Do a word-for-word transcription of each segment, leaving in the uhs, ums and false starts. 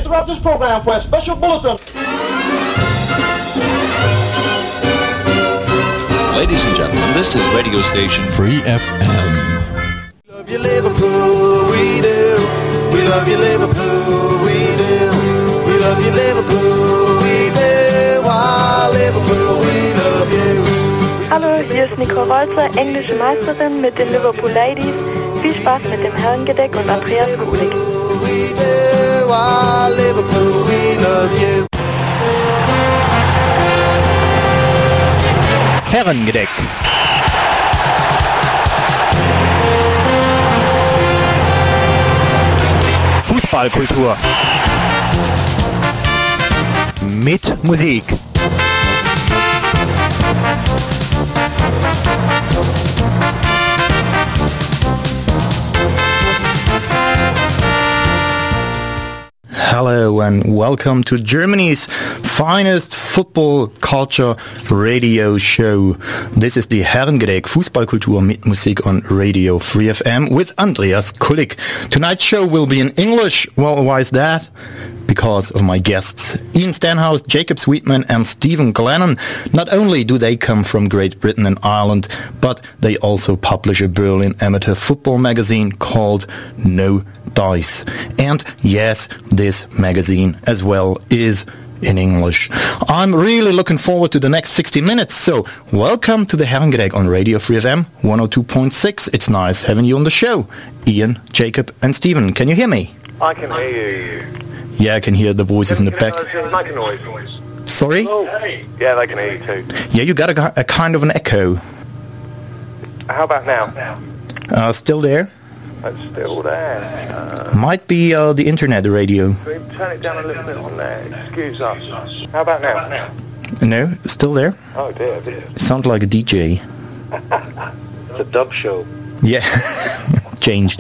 interrupt this program for a special bulletin. Ladies and gentlemen, this is radio station Free F M. We love you, Liverpool, we do. We love you, Liverpool, we do. We love you, Liverpool, we do. Ah, Liverpool, we love you. Hallo, hier ist Nicole Rolzer, englische Meisterin mit den Liverpool Ladies. Viel Spaß mit dem Herrengedeck und Andreas Kulig. We do. Ah, Liverpool, we love you. Herrengedeck. Fußballkultur. Mit Musik. Hello and welcome to Germany's finest football culture radio show. This is the Herrengedeck Fußballkultur mit Musik on Radio Free F M with Andreas Kulig. Tonight's show will be in English. Well, why is that? Because of my guests, Ian Stenhouse, Jacob Sweetman and Stephen Glennon. Not only do they come from Great Britain and Ireland, but they also publish a Berlin amateur football magazine called No Dice. And yes, this magazine as well is in English. I'm really looking forward to the next sixty minutes, so welcome to the Herrengedeck on Radio Free F M one oh two point six. It's nice having you on the show. Ian, Jacob and Stephen, can you hear me? I can hear you. Yeah, I can hear the voices in the back. Make a noise. Sorry? Oh. Yeah, they can hear you too. Yeah, you got a, a kind of an echo. How about now? Uh, still there? It's still there. Uh, Might be uh, the internet radio. can we turn it down a little bit on there? Excuse us. How about now? No, still there? Oh dear, dear. Sounds like a D J. It's a dub show. Yeah, changed.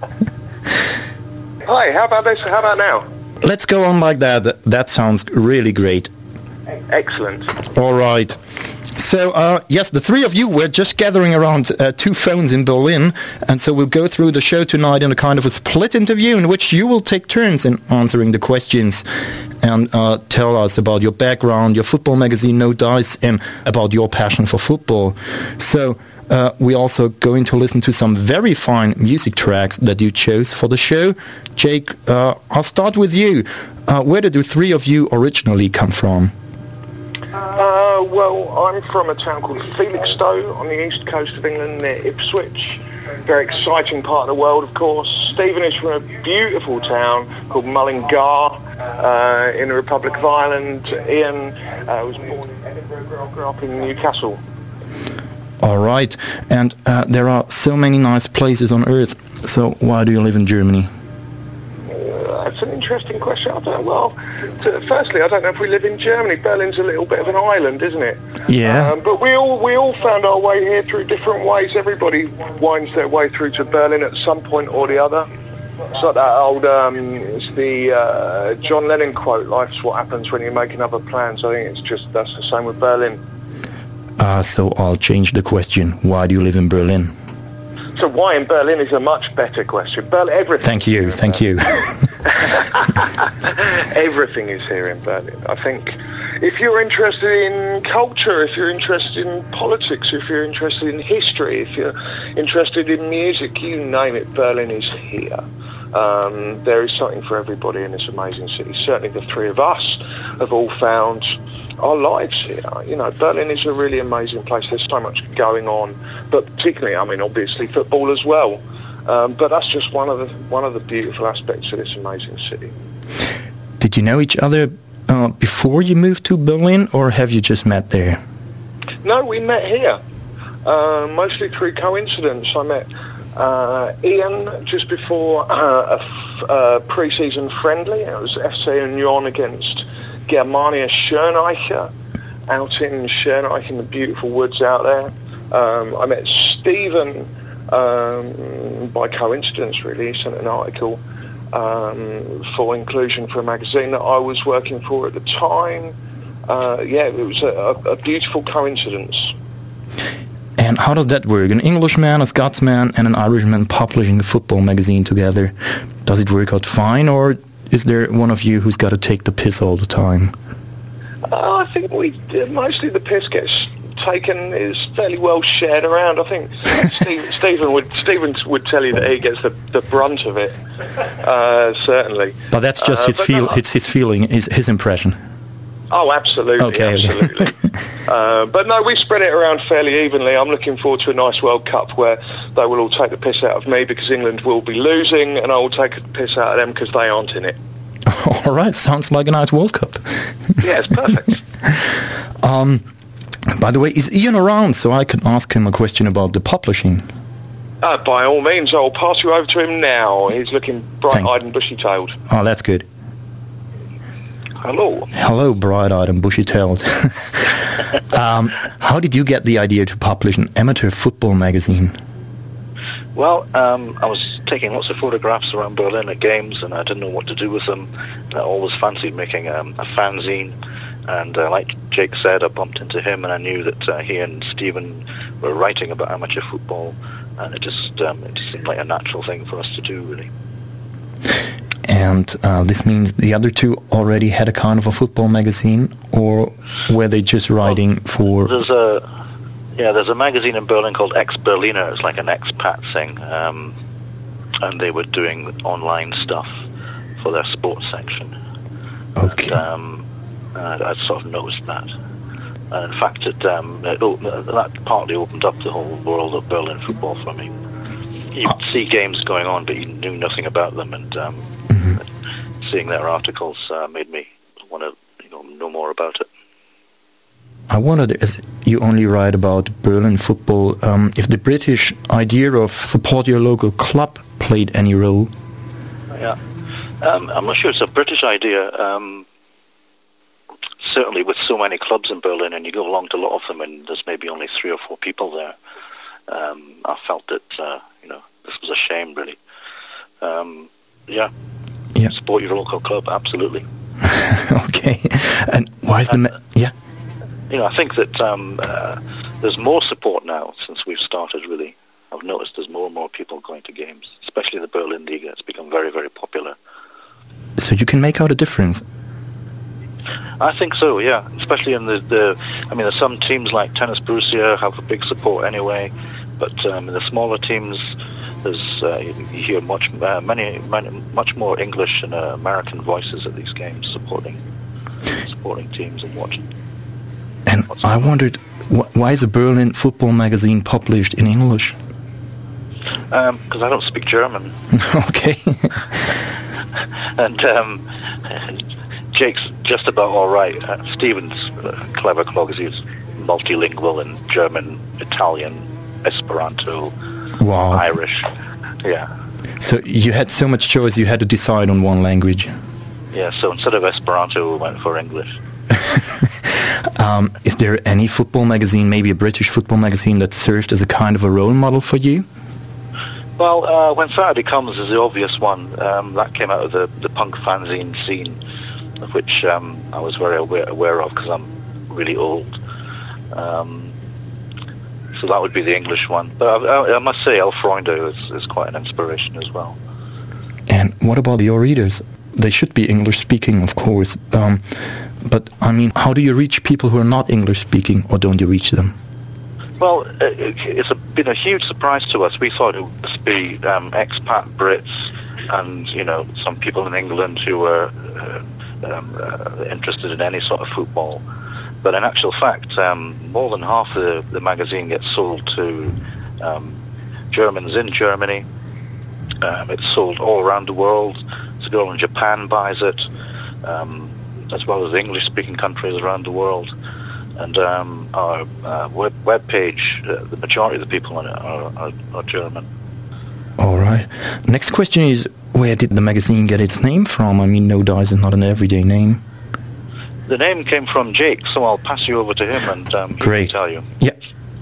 Hi, how about this? How about now? Let's go on like that. That sounds really great. Excellent. All right. So, uh, yes, the three of you were just gathering around uh, two phones in Berlin, and so we'll go through the show tonight in a kind of a split interview in which you will take turns in answering the questions and uh, tell us about your background, your football magazine, No Dice, and about your passion for football. So, uh, we're also going to listen to some very fine music tracks that you chose for the show. Jake, uh, I'll start with you. Uh, where did the three of you originally come from? Uh, well, I'm from a town called Felixstowe on the east coast of England near Ipswich. Very exciting part of the world, of course. Stephen is from a beautiful town called Mullingar uh, in the Republic of Ireland. Ian uh, was born in Edinburgh, grew up in Newcastle. All right. And uh, there are so many nice places on earth. So why do you live in Germany? That's an interesting question. I don't know. Well, to, firstly, I don't know if we live in Germany. Berlin's a little bit of an island, isn't it? Yeah. Um, but we all we all found our way here through different ways. Everybody winds their way through to Berlin at some point or the other. It's like that old, um, it's the uh, John Lennon quote, life's what happens when you're making other plans. I think it's just, that's the same with Berlin. Uh, so I'll change the question. Why do you live in Berlin? So why in Berlin is a much better question. Berlin, everything. Thank you, thank you. Everything is here in Berlin. I think if you're interested in culture, if you're interested in politics, if you're interested in history, if you're interested in music, you name it, Berlin is here. Um, there is something for everybody in this amazing city. Certainly the three of us have all found our lives here. You know, Berlin is a really amazing place. There's so much going on, but particularly, I mean, obviously football as well. Um, but that's just one of the one of the beautiful aspects of this amazing city. Did you know each other uh, before you moved to Berlin, or have you just met there? No, we met here, uh, mostly through coincidence. I met uh, Ian just before uh, a f- uh, pre-season friendly. It was F C Union against Germania Schöneich out in Schöneich in the beautiful woods out there. Um, I met Stephen um, by coincidence, really. He sent an article um, for inclusion for a magazine that I was working for at the time. Uh, yeah, it was a, a beautiful coincidence. And how does that work? An Englishman, a Scotsman and an Irishman publishing a football magazine together. Does it work out fine, or is there one of you who's got to take the piss all the time? Uh, I think we uh, mostly the piss gets taken is fairly well shared around. I think Steve, Stephen would Stephen would tell you that he gets the, the brunt of it, uh, certainly. But that's just uh, his feel. No, it's his feeling. His his impression. Oh, absolutely, okay. absolutely. uh, but no, we spread it around fairly evenly. I'm looking forward to a nice World Cup where they will all take the piss out of me because England will be losing, and I will take the piss out of them because they aren't in it. All right, sounds like a nice World Cup. Yeah, it's perfect. um, by the way, is Ian around so I can ask him a question about the publishing? Uh, by all means, I'll pass you over to him now. He's looking bright-eyed and bushy-tailed. Oh, that's good. Hello. Hello, bright-eyed and bushy-tailed. um, how did you get the idea to publish an amateur football magazine? Well, um, I was taking lots of photographs around Berlin at games, and I didn't know what to do with them. I always fancied making um, a fanzine, and uh, like Jake said, I bumped into him, and I knew that uh, he and Stephen were writing about amateur football, and it just um, it just seemed like a natural thing for us to do, really. And uh, this means the other two already had a kind of a football magazine, or were they just writing well, for... There's a, yeah, there's a magazine in Berlin called Ex-Berliner. It's like an expat thing, um, and they were doing online stuff for their sports section. Okay. And, um, and I sort of noticed that. And in fact, it, um, it, that partly opened up the whole world of Berlin football for me. You'd see games going on, but you knew nothing about them, and um, mm-hmm. seeing their articles uh, made me want to you know, know more about it. I wondered, as you only write about Berlin football, um, if the British idea of support your local club played any role? Yeah, um, I'm not sure it's a British idea. Um, certainly with so many clubs in Berlin, and you go along to a lot of them, and there's maybe only three or four people there, um, I felt that, uh, you know, this was a shame, really. Um, yeah. yeah, support your local club, absolutely. Okay, and why is the... Ma- yeah? You know, I think that um, uh, there's more support now since we've started, really. I've noticed there's more and more people going to games, especially the Berlin Liga. It's become very, very popular. So you can make out a difference? I think so, yeah. Especially in the, the I mean, there's some teams like Tennis Borussia have a big support anyway, but um, in the smaller teams, there's uh, you, you hear much, uh, many, many, much more English and uh, American voices at these games supporting, supporting teams and watching. And I wondered, wh- why is a Berlin football magazine published in English? Because um, I don't speak German. Okay. and um, Jake's just about all right. Uh, Stephen's uh, clever clog. He's multilingual in German, Italian, Esperanto, wow. Irish. Yeah. So you had so much choice, you had to decide on one language. Yeah, so instead of Esperanto, we went for English. um, is there any football magazine, maybe a British football magazine, that served as a kind of a role model for you? Well, uh, When Saturday Comes is the obvious one. Um, that came out of the, the punk fanzine scene, of which um, I was very aware, aware of because I'm really old. Um, so that would be the English one. But I, I must say El Freunde is, is quite an inspiration as well. And what about your readers? They should be English-speaking, of course. Um, but, I mean, how do you reach people who are not English-speaking, or don't you reach them? Well, it, it's a, been a huge surprise to us. We thought it would just be um, expat Brits and, you know, some people in England who were uh, um, uh, interested in any sort of football. But in actual fact, um, more than half the, the magazine gets sold to um, Germans in Germany. Um, it's sold all around the world. A girl in Japan buys it, um, as well as the English-speaking countries around the world. And um, our uh, web, web page, uh, the majority of the people on it are, are, are German. All right. Next question is, where did the magazine get its name from? I mean, No Dice is not an everyday name. The name came from Jake, so I'll pass you over to him and um, he Great. can tell you. Yeah.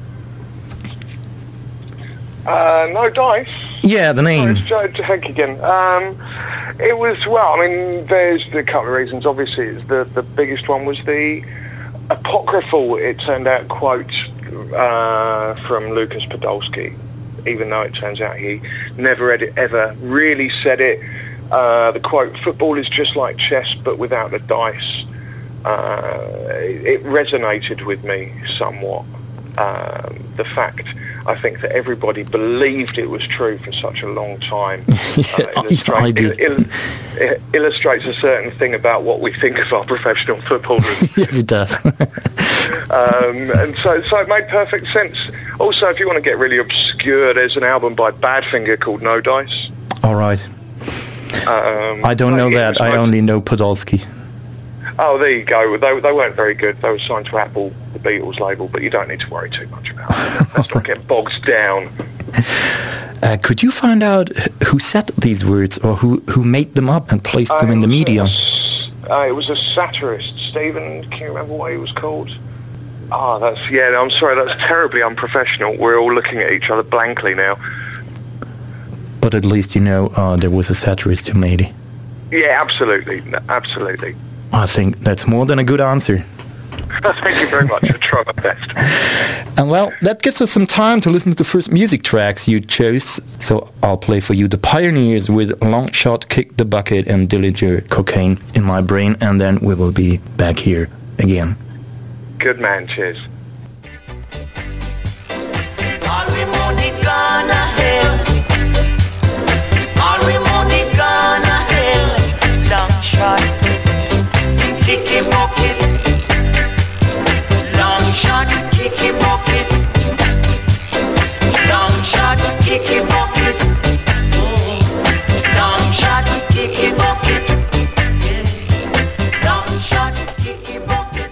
Uh, No Dice? Yeah, the name. Oh, it's Joe Hank again. Um, it was, well, I mean, there's a couple of reasons. Obviously, it's the, the biggest one was the apocryphal, it turned out, quote uh, from Lucas Podolski, even though it turns out he never had ever really said it. Uh, the quote, "Football is just like chess, but without the dice." Uh, it, it resonated with me somewhat. Um, the fact, I think, that everybody believed it was true for such a long time uh, illustrate, I do. il- il- illustrates a certain thing about what we think of our professional footballers. Yes, it does. um, and so, so it made perfect sense. Also, if you want to get really obscure, there's an album by Badfinger called No Dice. All right. Um, I don't know it that. was I most- only know Podolsky. Oh, there you go. They, they weren't very good. They were signed to Apple, the Beatles label, but you don't need to worry too much about it. Let's not get bogged down. Uh, could you find out who said these words or who, who made them up and placed them Uh, in the it was media? a s- Uh, it was a satirist. Stephen, can you remember what he was called? Ah, oh, that's, yeah, I'm sorry, that's terribly unprofessional. We're all looking at each other blankly now. But at least you know uh, there was a satirist who made it. Yeah, absolutely, no, absolutely. I think that's more than a good answer. Thank you very much for trying my best. And well, that gives us some time to listen to the first music tracks you chose. So I'll play for you The Pioneers with Long Shot, Kick the Bucket and Dillinger, Cocaine in My Brain, and then we will be back here again. Good man, cheers. All we money gonna hell. All we money gonna hell. Long shot, kicky bucket. Long shot, kicky bucket. Long shot, kicky bucket. Long shot, kicky bucket. Long shot, kicky bucket.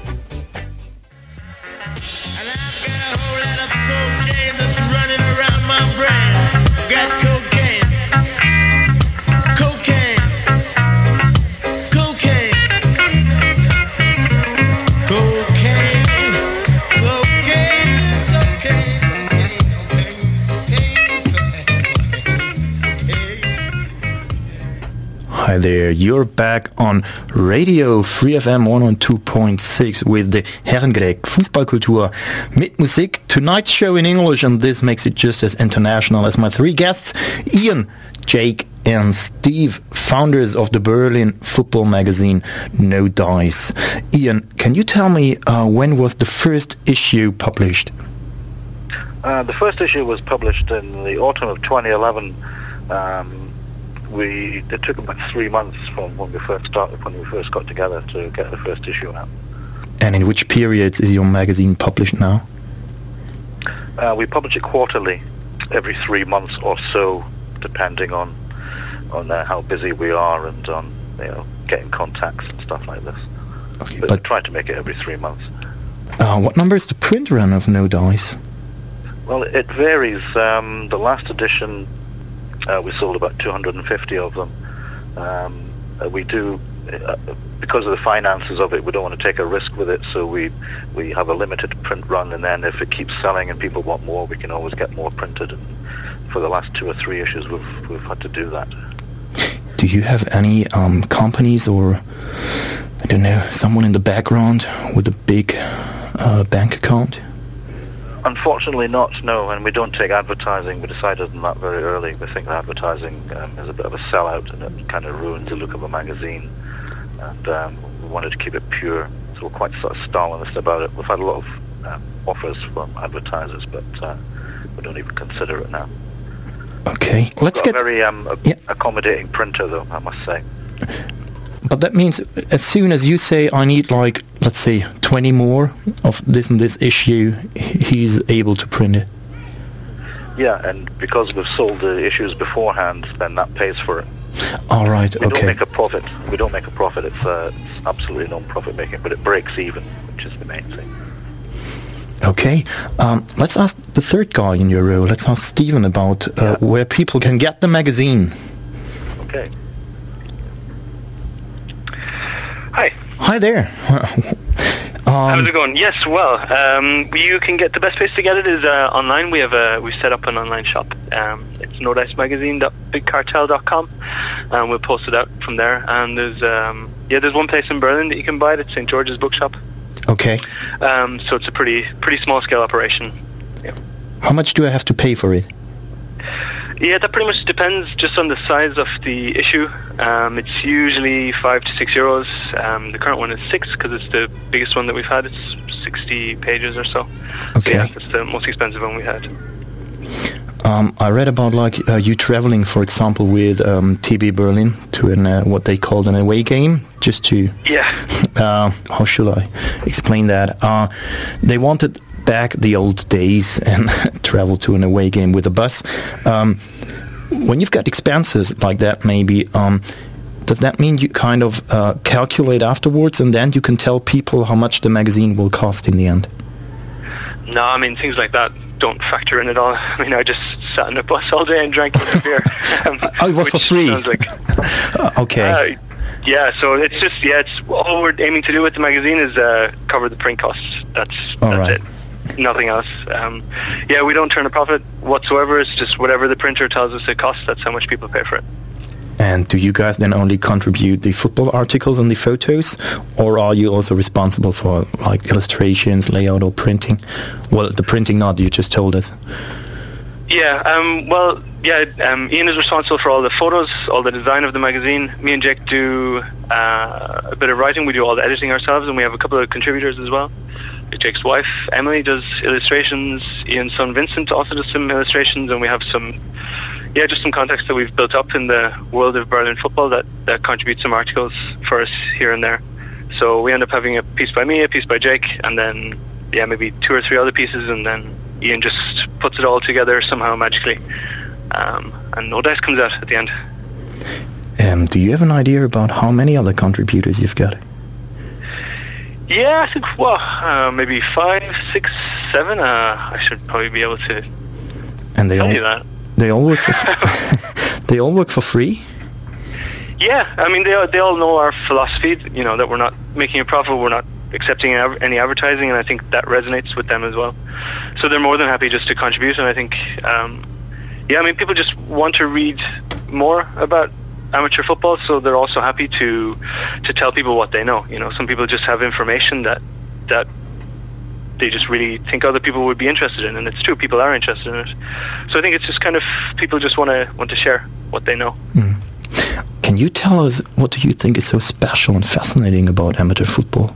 And I've got a whole lot of cocaine that's running around my brain. Got cocaine, cocaine, cocaine, cocaine, cocaine, cocaine. Hi there, you're back on Radio Free F M one oh two point six with the Herrengedeck Fußballkultur mit Musik. Tonight's show in English, and this makes it just as international as my three guests, Ian, Jake and Steve, founders of the Berlin football magazine No Dice. Ian, can you tell me uh, when was the first issue published? Uh, the first issue was published in the autumn of twenty eleven. Um, we it took about three months from when we first started, when we first got together to get the first issue out. And in which periods is your magazine published now? Uh, we publish it quarterly, every three months or so, depending on on uh, how busy we are and on you know getting contacts and stuff like this. Okay, but, but try to make it every three months. uh, what number is the print run of No Dice? Well, it varies. Um, the last edition, uh, we sold about two hundred fifty of them. Um, uh, we do, uh, because of the finances of it, we don't want to take a risk with it, so we we have a limited print run, and then if it keeps selling and people want more, we can always get more printed. And for the last two or three issues, we've we've had to do that. Do you have any um, companies or, I don't know, someone in the background with a big uh, bank account? Unfortunately not, no, and we don't take advertising. We decided on that very early. We think that advertising um, is a bit of a sellout and it kind of ruins the look of a magazine. And um, we wanted to keep it pure, so we're quite sort of Stalinist about it. We've had a lot of um, offers from advertisers, but uh, we don't even consider it now. Okay, let's Got get... a very um, a- Yeah. accommodating printer, though, I must say. But that means as soon as you say I need like, let's say, twenty more of this and this issue, he's able to print it. Yeah, and because we've sold the issues beforehand, then that pays for it. All right, We don't okay. make a profit. We don't make a profit. It's, uh, it's absolutely non-profit making, but it breaks even, which is the main thing. Okay, um, let's ask the third guy in your row. Let's ask Stephen about uh, Yeah. where people can get the magazine. Okay. Hi. Hi there. How's um, it going? Yes, well, um, you can get the best place to get it is uh, online. We have a we set up an online shop. Um, it's no dice magazine dot big cartel dot com, and we'll post it out from there. And there's um, yeah, there's one place in Berlin that you can buy it. It's Saint George's Bookshop. okay. Um, so it's a pretty pretty small scale operation. Yeah. How much do I have to pay for it? Yeah, that pretty much depends just on the size of the issue. Um, it's usually five to six euros. Um, the current one is six because it's the biggest one that we've had. It's sixty pages or so. Okay. So yeah, it's the most expensive one we had. Um, I read about like uh, you traveling, for example, with um, T B Berlin to an uh, what they called an away game, just to yeah. Uh, how should I explain that? Uh, they wanted back the old days and travel to an away game with a bus. Um, when you've got expenses like that, maybe um, does that mean you kind of uh, calculate afterwards, and then you can tell people how much the magazine will cost in the end? No, I mean things like that don't factor in at all. I mean, I just sat in a bus all day and drank a beer. Um, oh, it was for free. Sounds like, uh, okay. Uh, yeah, so it's just yeah, it's all we're aiming to do with the magazine is uh, cover the print costs. That's all that's right. it. Nothing else. Um, yeah, we don't turn a profit whatsoever. It's just whatever the printer tells us it costs. That's how much people pay for it. And do you guys then only contribute the football articles and the photos, or are you also responsible for like illustrations, layout, or printing? Well, the printing not, you just told us. Yeah, um, well, yeah, um, Ian is responsible for all the photos, all the design of the magazine. Me and Jake do uh, a bit of writing. We do all the editing ourselves, and we have a couple of contributors as well. Jake's wife, Emily, does illustrations. Ian's son, Vincent, also does some illustrations, and we have some Yeah, just some contacts that we've built up in the world of Berlin football that, that contribute some articles for us here and there. So we end up having a piece by me, a piece by Jake, and then, yeah, maybe two or three other pieces, and then Ian just puts it all together somehow magically. Um, and no dice comes out at the end. Um, do you have an idea about how many other contributors you've got? Yeah, I think, well, uh, maybe five, six, seven. Uh, I should probably be able to and they tell all, you that. They all work for f- they all work for free? Yeah, I mean, they all, they all know our philosophy, you know, that we're not making a profit, we're not accepting any advertising, and I think that resonates with them as well. So they're more than happy just to contribute, and I think, um, yeah, I mean, people just want to read more about amateur football, so they're also happy to to tell people what they know. You know, some people just have information that that they just really think other people would be interested in, and it's true, people are interested in it. So I think it's just kind of, people just want to want to share what they know. Mm. Can you tell us, what do you think is so special and fascinating about amateur football?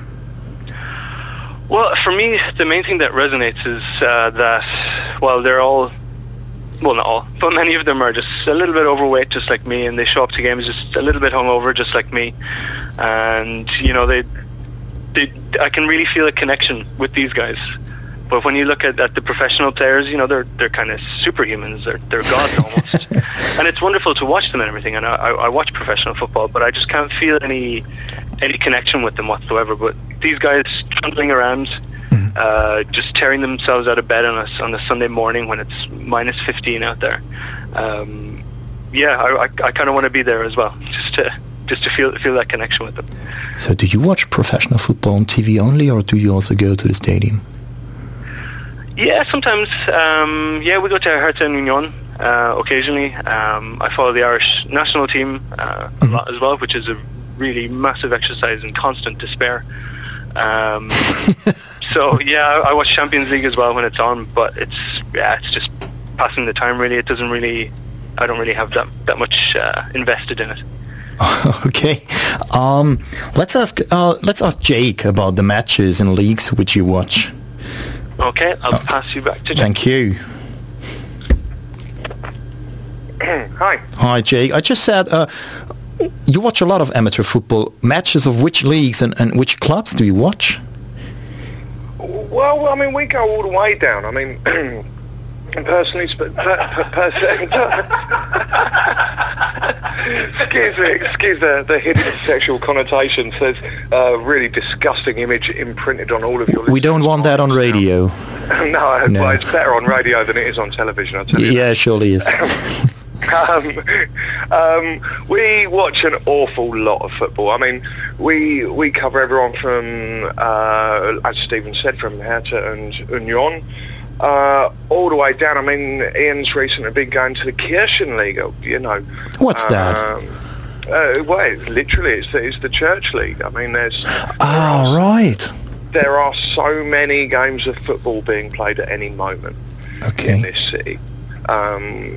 Well, for me, the main thing that resonates is uh, that, well, they're all, well, not all, but many of them are just a little bit overweight, just like me, and they show up to games just a little bit hungover, just like me. And, you know, they, they I can really feel a connection with these guys. But when you look at, at the professional players, you know, they're they're kind of superhumans. They're they're gods almost. And it's wonderful to watch them and everything. And I, I watch professional football, but I just can't feel any any connection with them whatsoever. But these guys trundling around, uh, just tearing themselves out of bed on a on a Sunday morning when it's minus fifteen out there. Um, yeah, I I, I kind of want to be there as well, just to just to feel feel that connection with them. So, do you watch professional football on T V only, or do you also go to the stadium? Yeah, sometimes. Um, yeah, we go to Hertha and Union uh, occasionally. Um, I follow the Irish national team uh, mm-hmm. a lot as well, which is a really massive exercise in constant despair. Um, so yeah, I, I watch Champions League as well when it's on, but it's yeah, it's just passing the time. Really, it doesn't really. I don't really have that that much uh, invested in it. Okay, um, let's ask uh, let's ask Jake about the matches and leagues which you watch. Okay, I'll uh, pass you back to Jake. Thank you. Hi. Hi, Jake. I just said uh, you watch a lot of amateur football. Matches of which leagues and, and which clubs do you watch? Well, I mean, we go all the way down. I mean, personally, sp- per, per, per, excuse me, excuse the, the hidden sexual connotations. There's a really disgusting image imprinted on all of your... We don't want that on radio. no, no, well, it's better on radio than it is on television, I'll tell you. Yeah, surely is. um, um, we watch an awful lot of football. I mean, we we cover everyone from, uh, as Stephen said, from Hertha and Union, uh, all the way down. I mean, Ian's recently been going to the Kirchenliga, you know. What's um, that? Uh, well, it's literally, it's the, it's the church league. I mean, there's... Oh, right. There are so many games of football being played at any moment okay. in this city. Um,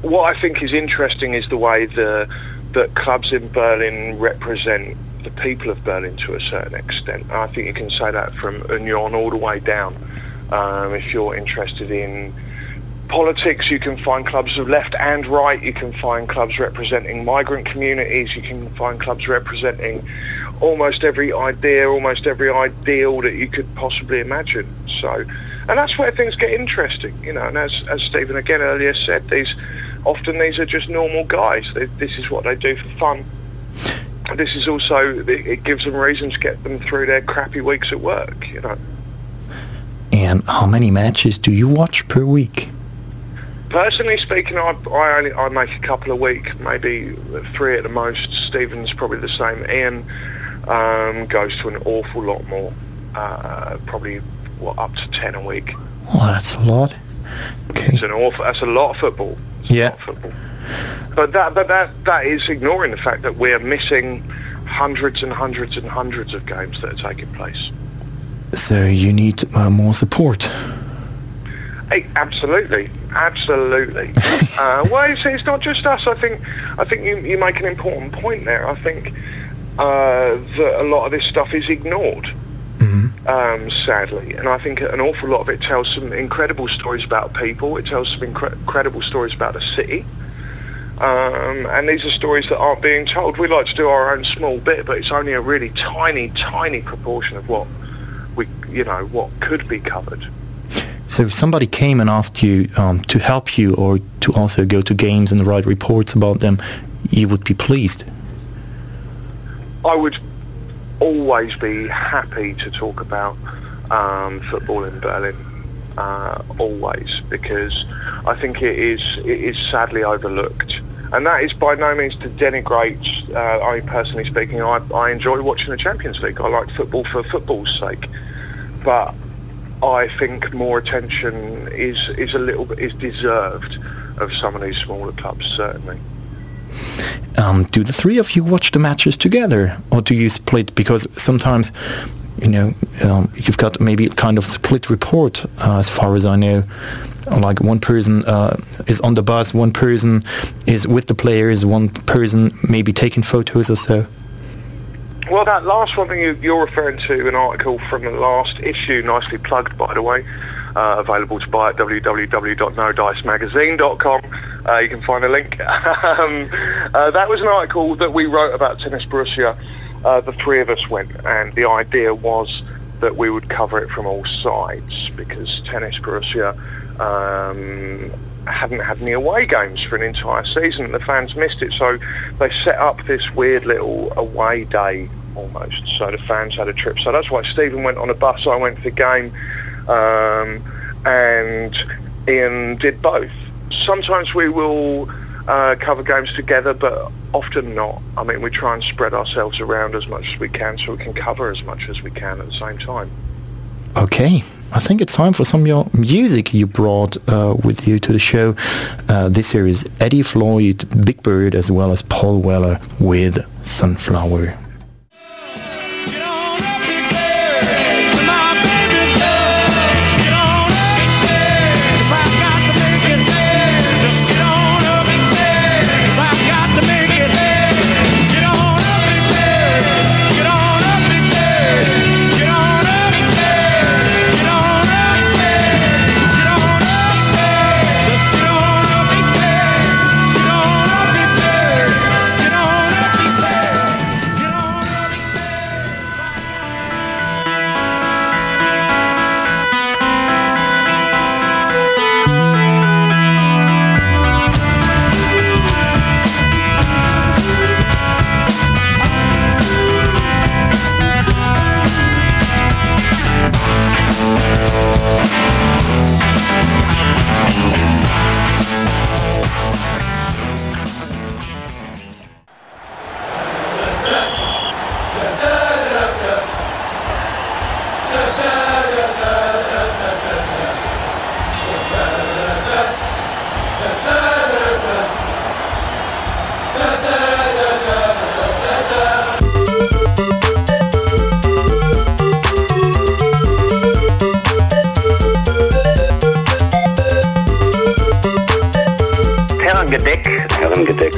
what I think is interesting is the way the that clubs in Berlin represent the people of Berlin to a certain extent. I think you can say that from Union all the way down. Um, if you're interested in politics, you can find clubs of left and right. You can find clubs representing migrant communities. You can find clubs representing almost every idea, almost every ideal that you could possibly imagine. So, and that's where things get interesting, you know. And as, as Stephen again earlier said, these often these are just normal guys. They, this is what they do for fun. This is also, it, it gives them reason to get them through their crappy weeks at work, you know. And how many matches do you watch per week? Personally speaking, I, I only I make a couple a week, maybe three at the most. Stephen's probably the same. Ian um, goes to an awful lot more, uh, probably what up to ten a week. Oh, that's a lot. Okay. It's an awful. That's a lot of football. It's yeah. A lot of football. But that, but that, that is ignoring the fact that we're missing hundreds and hundreds and hundreds of games that are taking place. So you need uh, more support. Hey, absolutely, absolutely. uh, well, it's, it's not just us. I think, I think you, you make an important point there. I think uh, that a lot of this stuff is ignored, mm-hmm. um, sadly, and I think an awful lot of it tells some incredible stories about people. It tells some incre- incredible stories about the city. Um, and these are stories that aren't being told. We like to do our own small bit, but it's only a really tiny, tiny proportion of what we, you know, what could be covered. So if somebody came and asked you um, to help you or to also go to games and write reports about them, you would be pleased? I would always be happy to talk about um, football in Berlin. Uh, always, because I think it is it is sadly overlooked, and that is by no means to denigrate. Uh, I personally speaking, I, I enjoy watching the Champions League. I like football for football's sake, but I think more attention is is a little bit is deserved of some of these smaller clubs, certainly. Um, do the three of you watch the matches together, or do you split? Because sometimes, you know, um, you've got maybe kind of split report, uh, as far as I know. Like one person uh, is on the bus, one person is with the players, one person maybe taking photos or so. Well, that last one thing you, you're referring to, an article from the last issue, nicely plugged by the way, uh, available to buy at w w w dot no dice magazine dot com. Uh, you can find a link. um, uh, that was an article that we wrote about Tennis Borussia. Uh, the three of us went, and the idea was that we would cover it from all sides, because Tennis Borussia um, hadn't had any away games for an entire season. The fans missed it, so they set up this weird little away day almost, so the fans had a trip. So that's why Stephen went on a bus, I went to the game, um, and Ian did both. Sometimes we will uh, cover games together, but often not. I mean, we try and spread ourselves around as much as we can so we can cover as much as we can at the same time. Okay, I think it's time for some of your music you brought uh, with you to the show. Uh, this here is Eddie Floyd, Big Bird, as well as Paul Weller with Sunflower.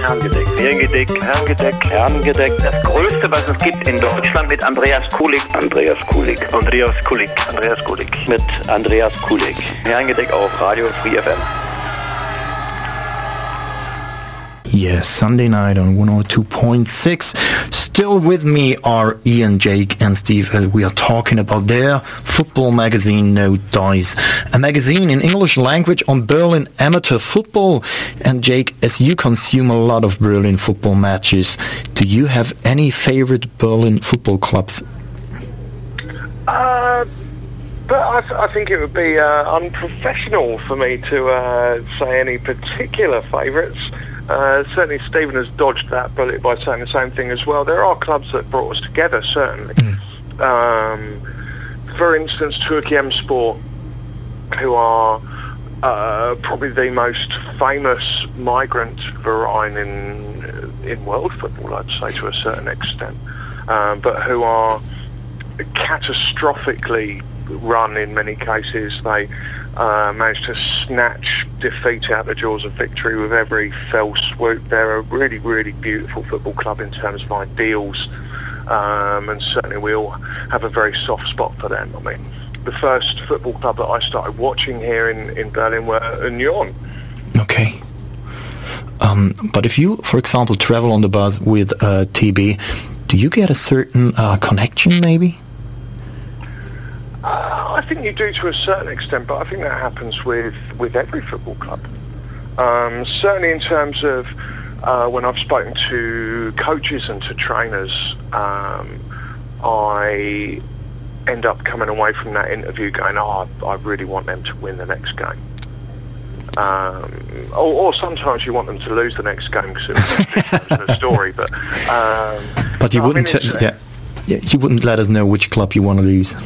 Herrengedeck. Herrengedeck. Herrengedeck. Herrengedeck. Das Größte, was es gibt in Deutschland mit Andreas Kulig. Andreas Kulig. Andreas Kulig. Andreas Kulig. Mit Andreas Kulig. Herrengedeck auf Radio Free F M. Yes, Sunday night on one oh two point six. Still with me are Ian, Jake and Steve as we are talking about their football magazine No Dice, a magazine in English language on Berlin amateur football. And Jake, as you consume a lot of Berlin football matches, do you have any favorite Berlin football clubs? Uh, but I, th- I think it would be uh, unprofessional for me to uh, say any particular favourites. Uh, certainly Stephen has dodged that bullet by saying the same thing as well. There are clubs that brought us together, certainly. Mm. Um, for instance, Türkiye'mspor, who are uh, probably the most famous migrant verein in, in world football, I'd say, to a certain extent, um, but who are catastrophically run in many cases. They uh, managed to snatch defeat out the jaws of victory with every fell swoop. They're a really, really beautiful football club in terms of ideals, um, and certainly we all have a very soft spot for them. I mean, the first football club that I started watching here in, in Berlin were Union. Okay. Um, but if you, for example, travel on the bus with uh, T B, do you get a certain uh, connection maybe? Uh, I think you do to a certain extent, but I think that happens with, with every football club. Um, certainly in terms of uh, when I've spoken to coaches and to trainers, um, I end up coming away from that interview going, oh, I, I really want them to win the next game. Um, or, or sometimes you want them to lose the next game because it's a story. But um, but you no, wouldn't, I mean, t- yeah, yeah, you wouldn't let us know which club you want to lose.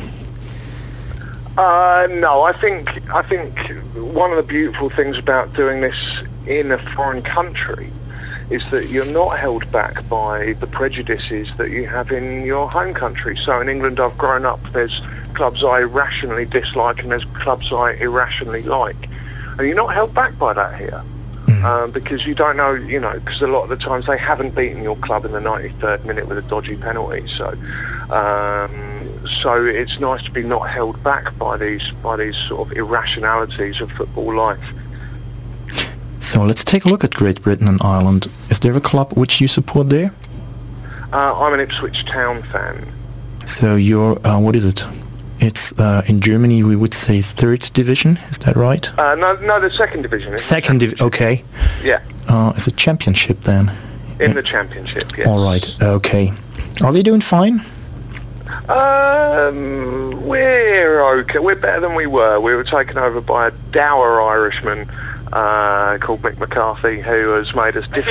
Uh, no, I think I think one of the beautiful things about doing this in a foreign country is that you're not held back by the prejudices that you have in your home country. So in England, I've grown up. There's clubs I irrationally dislike, and there's clubs I irrationally like, and you're not held back by that here. Um, because you don't know, you know, because a lot of the times they haven't beaten your club in the ninety-third minute with a dodgy penalty. So, um, so it's nice to be not held back by these by these sort of irrationalities of football life. So let's take a look at Great Britain and Ireland. Is there a club which you support there? Uh, I'm an Ipswich Town fan. So you're, uh, what is it? It's uh, in Germany we would say third division, is that right? Uh, no, no, the second division. Second division, okay. Yeah. Uh, it's a championship then? In the championship, yes. All right, okay. Are they doing fine? Um, we're okay. We're better than we were. We were taken over by a dour Irishman uh, called Mick McCarthy, who has made us diff-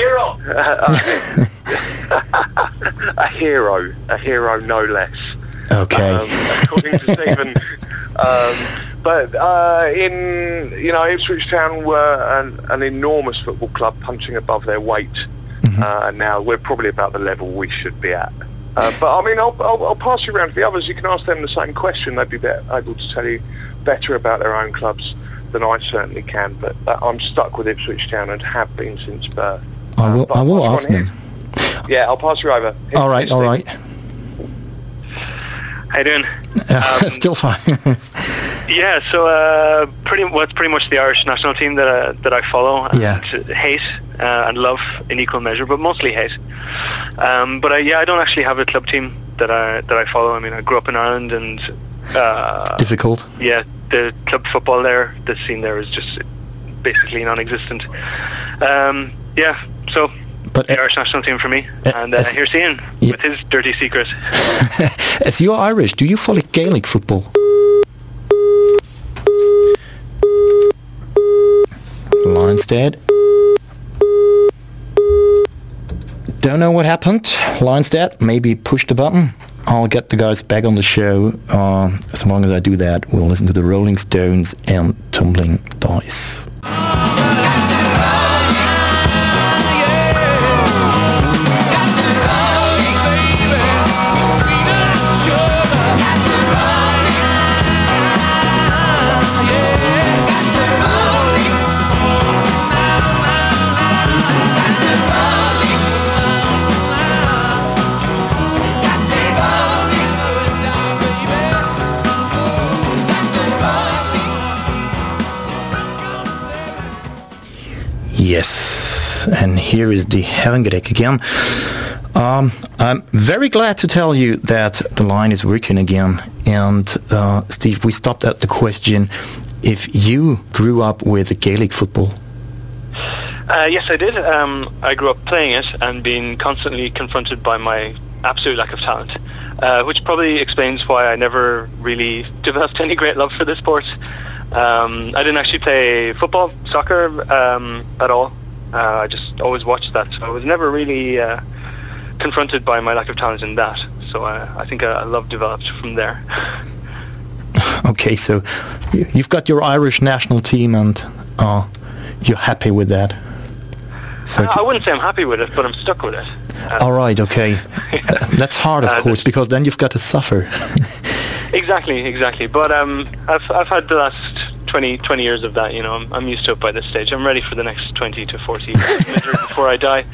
a hero. a hero, a hero, no less. Okay. Um, according to Stephen. Um, but uh, in, you know, Ipswich Town were an, an enormous football club punching above their weight. Mm-hmm. Uh, now we're probably about the level we should be at. Uh, but I mean, I'll, I'll, I'll pass you around to the others. You can ask them the same question. They'd be better, able to tell you better about their own clubs than I certainly can. But uh, I'm stuck with Ipswich Town and have been since birth. I will, uh, I will ask them. Yeah, I'll pass you over. Here's, all right, all right. How you doing? Uh, um, still fine. yeah, so uh, pretty well, it's pretty much the Irish national team that uh, that I follow and yeah. hate uh, and love in equal measure, but mostly hate. Um, but I, yeah, I don't actually have a club team that I that I follow. I mean, I grew up in Ireland, and uh, difficult. Yeah, the club football there, the scene there is just basically non-existent. Um, yeah, so. But the Irish national team for me, uh, and uh, here's Ian yeah. with his dirty secret. As you're Irish, do you follow Gaelic football? Line's dead. Don't know what happened. Line's dead. Maybe push the button. I'll get the guys back on the show. Uh, as long as I do that, we'll listen to the Rolling Stones and Tumbling Dice. Got to roll. and here is the Herrengedeck again. Um, I'm very glad to tell you that the line is working again. And uh, Steve, we stopped at the question if you grew up with Gaelic football. Uh, yes, I did. Um, I grew up playing it and being constantly confronted by my absolute lack of talent, uh, which probably explains why I never really developed any great love for the sport. Um, I didn't actually play football, soccer um, at all. Uh, I just always watched that. So I was never really uh, confronted by my lack of talent in that. So uh, I think uh, love developed from there. Okay, so you've got your Irish national team and uh, you're happy with that. So uh, I wouldn't say I'm happy with it, but I'm stuck with it. Uh, all right, okay. Yeah. That's hard, of uh, course, because then you've got to suffer. Exactly, exactly. But um, I've I've had the last twenty, twenty years of that. You know, I'm I'm used to it by this stage. I'm ready for the next twenty to forty years before I die.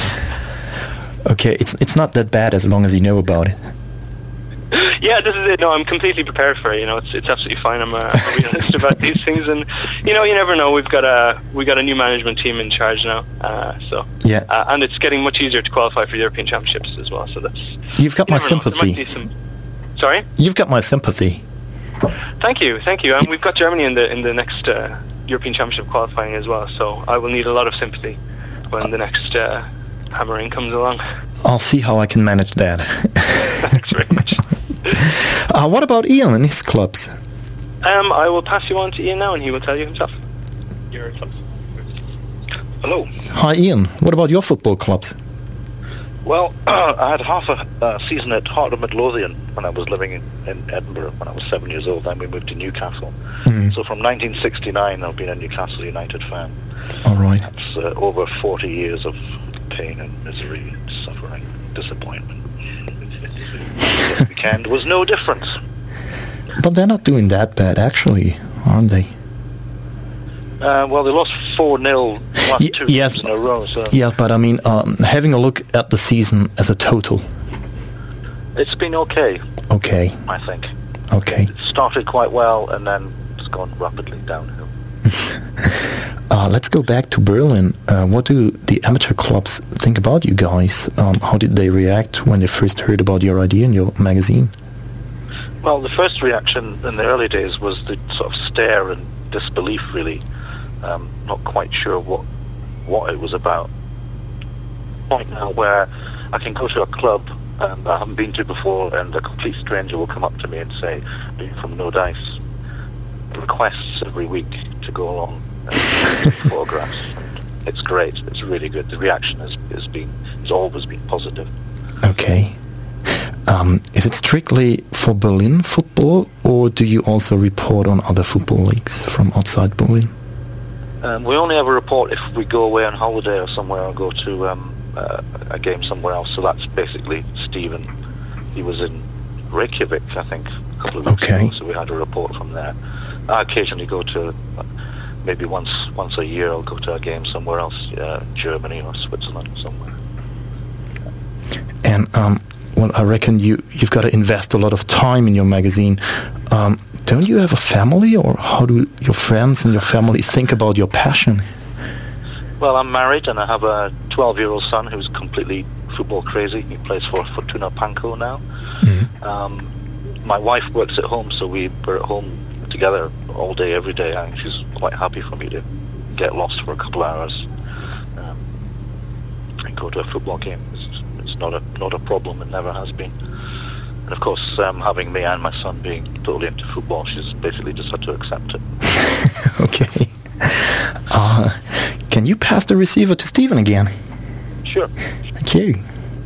Okay, it's it's not that bad as long as you know about it. Yeah, this is it. No, I'm completely prepared for it. You know, it's it's absolutely fine. I'm a realist about these things, and you know, you never know. We've got a we got a new management team in charge now, uh, so yeah, uh, and it's getting much easier to qualify for European Championships as well. So that's you've got you my sympathy. Some, sorry, you've got my sympathy. Thank you, thank you. And we've got Germany in the in the next uh, European Championship qualifying as well. So I will need a lot of sympathy when the next uh, hammering comes along. I'll see how I can manage that. Thanks very much. Uh, what about Ian and his clubs? Um, I will pass you on to Ian now, and he will tell you himself. Your clubs. Hello. Hi, Ian. What about your football clubs? Well, uh, I had half a uh, season at Heart of Midlothian when I was living in, in Edinburgh when I was seven years old. Then we moved to Newcastle. Mm-hmm. So from nineteen sixty-nine, I've been a Newcastle United fan. All right. That's uh, over forty years of pain and misery, suffering, disappointment. This weekend was no different. But they're not doing that bad, actually, aren't they? Uh, well, they lost four nil last y- two yes, games in a row. So. Yeah, but I mean, um, having a look at the season as a total. It's been okay. Okay. I think. Okay. It started quite well and then it's gone rapidly downhill. uh, let's go back to Berlin. Uh, what do the amateur clubs think about you guys? Um, how did they react when they first heard about your idea in your magazine? Well, the first reaction in the early days was the sort of stare and disbelief, really. Um, not quite sure what what it was about. Point now where I can go to a club um, I haven't been to before, and a complete stranger will come up to me and say, "Are you from No Dice?" Requests every week to go along and take photographs. And it's great. It's really good. The reaction has, has been has always been positive. Okay. Um, is it strictly for Berlin football, or do you also report on other football leagues from outside Berlin? Um, we only ever report if we go away on holiday or somewhere, or go to um, uh, a game somewhere else. So that's basically Stephen. He was in Reykjavik, I think, a couple of weeks okay. ago, so we had a report from there. I occasionally go to, uh, maybe once once a year, I'll go to a game somewhere else, uh, Germany or Switzerland or somewhere. And um, well, I reckon you, you've got to invest a lot of time in your magazine. Um, don't you have a family, or how do your friends and your family think about your passion? Well, I'm married and I have a twelve-year-old son who's completely football crazy. He plays for Fortuna Pankow now. Mm-hmm. Um, my wife works at home, so we were at home together all day, every day. I think she's quite happy for me to get lost for a couple of hours um, and go to a football game. It's, it's not a not a problem. It never has been. And of course, um, having me and my son being totally into football, she's basically just had to accept it. Okay. Uh, can you pass the receiver to Stephen again? Sure. Thank you.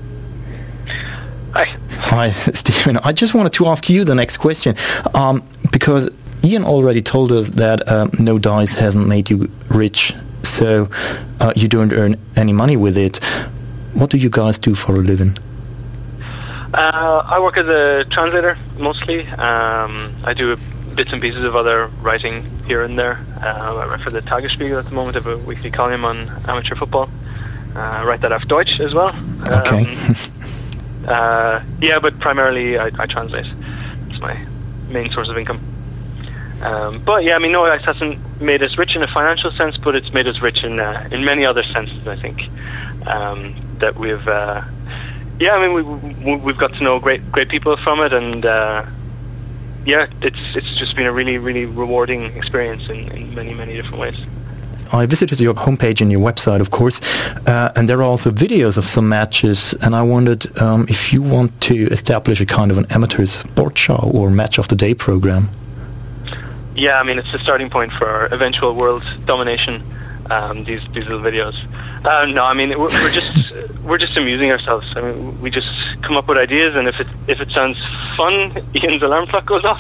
Hi. Hi, Stephen. I just wanted to ask you the next question, um, because Ian already told us that um, No Dice hasn't made you rich, so uh, you don't earn any money with it. What do you guys do for a living? Uh, I work as a translator, mostly. Um, I do bits and pieces of other writing here and there. Uh, I write for the Tagesspiegel at the moment. I have a weekly column on amateur football. Uh, I write that auf Deutsch as well. Okay. Um, uh, yeah, but primarily I, I translate. It's my main source of income. Um, but yeah, I mean, No Dice hasn't made us rich in a financial sense, but it's made us rich in uh, in many other senses, I think. Um, that we've, uh, yeah, I mean, we, we, we've got to know great great people from it, and uh, yeah, it's it's just been a really, really rewarding experience in, in many, many different ways. I visited your homepage and your website, of course, uh, and there are also videos of some matches, and I wondered um, if you want to establish a kind of an amateur sports show or match of the day program. Yeah, I mean, it's the starting point for our eventual world domination, um, these these little videos. Uh, no, I mean, we're, we're just we're just amusing ourselves. I mean, we just come up with ideas, and if it if it sounds fun, Ian's alarm clock goes off.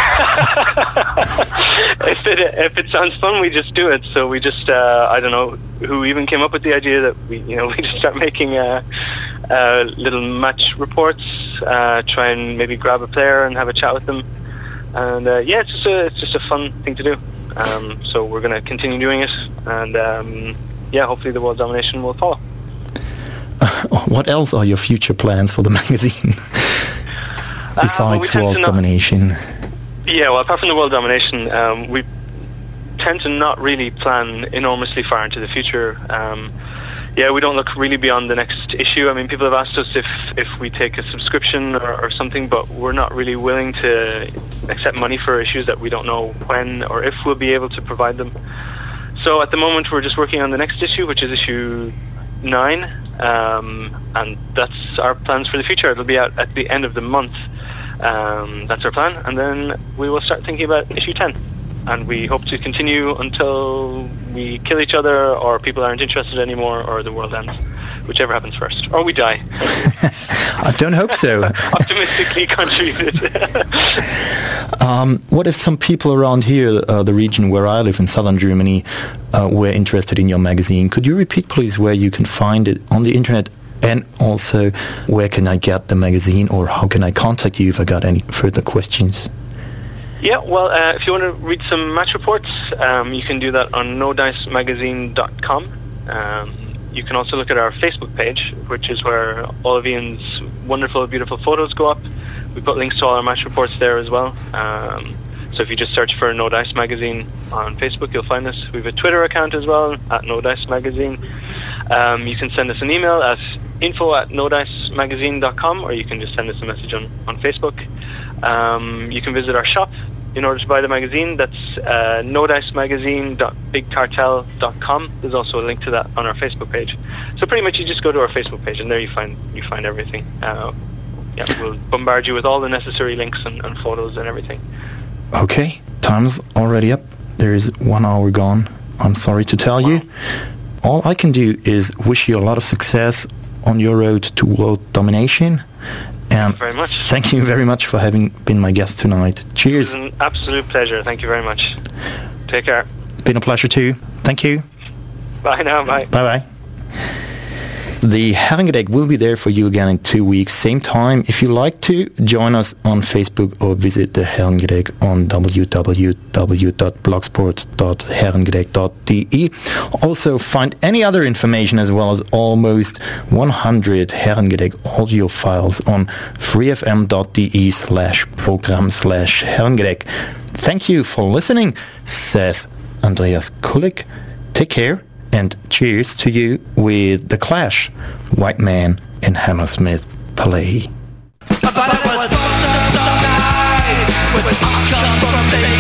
if it if it sounds fun, we just do it. So we just uh, I don't know who even came up with the idea that we you know we just start making uh, uh, little match reports, uh, try and maybe grab a player and have a chat with them, and uh, yeah, it's just a it's just a fun thing to do. Um, so we're going to continue doing it, and um, yeah, hopefully the world domination will follow. Uh, what else are your future plans for the magazine besides uh, well, world domination? Not, yeah, well, apart from the world domination, um, we tend to not really plan enormously far into the future. Um, yeah, we don't look really beyond the next issue. I mean, people have asked us if, if we take a subscription or, or something, but we're not really willing to accept money for issues that we don't know when or if we'll be able to provide them. So at the moment, we're just working on the next issue, which is issue nine, um, and that's our plans for the future. It'll be out at the end of the month. Um, that's our plan, and then we will start thinking about issue ten. And we hope to continue until we kill each other, or people aren't interested anymore, or the world ends. Whichever happens first. Or we die. I don't hope so. Optimistically contributed. um, what if some people around here, uh, the region where I live in southern Germany, uh, were interested in your magazine? Could you repeat, please, where you can find it on the internet? And also, where can I get the magazine, or how can I contact you if I got any further questions? Yeah, well, uh, if you want to read some match reports, um, you can do that on no dice magazine dot com. Um, you can also look at our Facebook page, which is where all of Ian's wonderful, beautiful photos go up. We put links to all our match reports there as well. Um, so if you just search for No Dice Magazine on Facebook, you'll find us. We have a Twitter account as well, at No Dice Magazine. Um, you can send us an email at info at no dice magazine dot com, or you can just send us a message on, on Facebook. Um, you can visit our shop in order to buy the magazine. That's uh, no dice magazine dot big cartel dot com. There's also a link to that on our Facebook page. So pretty much you just go to our Facebook page, and there you find you find everything. Uh, yeah, we'll bombard you with all the necessary links and, and photos and everything. Okay, time's already up. There is one hour gone. I'm sorry to tell wow. you. All I can do is wish you a lot of success on your road to world domination. And thank you very much. Thank you very much for having been my guest tonight. Cheers. It was an absolute pleasure. Thank you very much. Take care. It's been a pleasure too. Thank you. Bye now. Bye. Bye-bye. The Herrengedeck will be there for you again in two weeks, same time. If you like to, join us on Facebook or visit the Herrengedeck on w w w dot blogspot dot herrengedeck dot d e. Also, find any other information as well as almost one hundred Herrengedeck audio files on freefm dot d e slash program slash Herrengedeck. Thank you for listening, says Andreas Kulik. Take care. And cheers to you with The Clash, White Man and Hammersmith play. But it was some night with